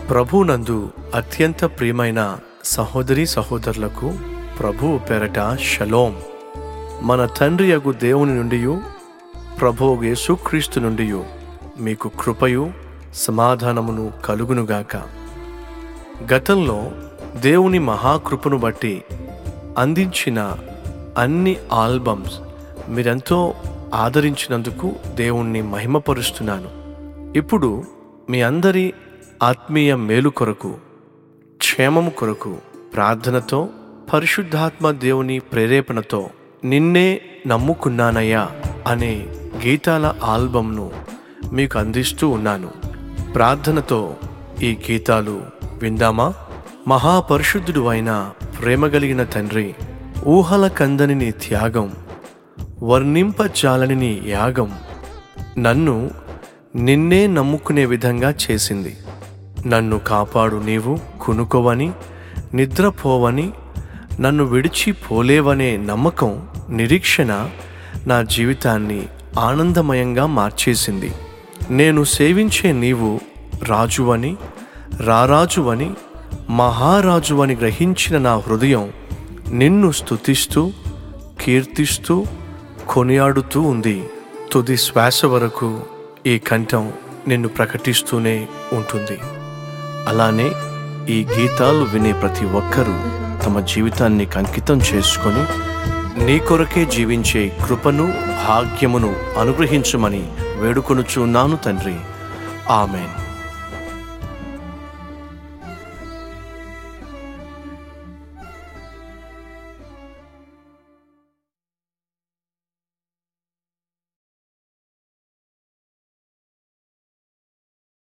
ప్రభునందు అత్యంత ప్రియమైన సహోదరి సహోదరులకు ప్రభువు పేరట షలోం. మన తండ్రి యగు దేవుని నుండి ప్రభువు యేసుక్రీస్తు నుండి మీకు కృపయు సమాధానమును కలుగునుగాక. గతంలో దేవుని మహాకృపను బట్టి అందించిన అన్ని ఆల్బమ్స్ మీరెంతో ఆదరించినందుకు దేవుణ్ణి మహిమపరుస్తున్నాను. ఇప్పుడు మీ అందరి ఆత్మీయ మేలు కొరకు, క్షేమము కొరకు ప్రార్థనతో, పరిశుద్ధాత్మ దేవుని ప్రేరేపణతో నిన్నే నమ్ముకున్నానయ్యా అనే గీతాల ఆల్బమ్ను మీకు అందిస్తూ ఉన్నాను. ప్రార్థనతో ఈ గీతాలు విందామా? మహాపరిశుద్ధుడు అయిన ప్రేమగలిగిన తండ్రి, ఊహల కందని నీ త్యాగం, వర్ణింపజాలని నీ యాగం నన్ను నిన్నే నమ్ముకునే విధంగా చేసింది. నన్ను కాపాడు, నీవు కునుకోవని, నిద్రపోవని, నన్ను విడిచిపోలేవనే నమ్మకం, నిరీక్షణ నా జీవితాన్ని ఆనందమయంగా మార్చేసింది. నేను సేవించే నీవు రాజువని, రారాజువని, మహారాజువని గ్రహించిన నా హృదయం నిన్ను స్తుతిస్తూ, కీర్తిస్తూ, కొనియాడుతూ ఉంది. తుది శ్వాస వరకు ఈ కంఠం నిన్ను ప్రకటిస్తూనే ఉంటుంది. అలానే ఈ గీతాలు వినే ప్రతి ఒక్కరూ తమ జీవితాన్ని అంకితం చేసుకొని నీ కొరకే జీవించే కృపను, భాగ్యమును అనుగ్రహించుమని వేడుకొనుచున్నాను తండ్రి. ఆమెన్.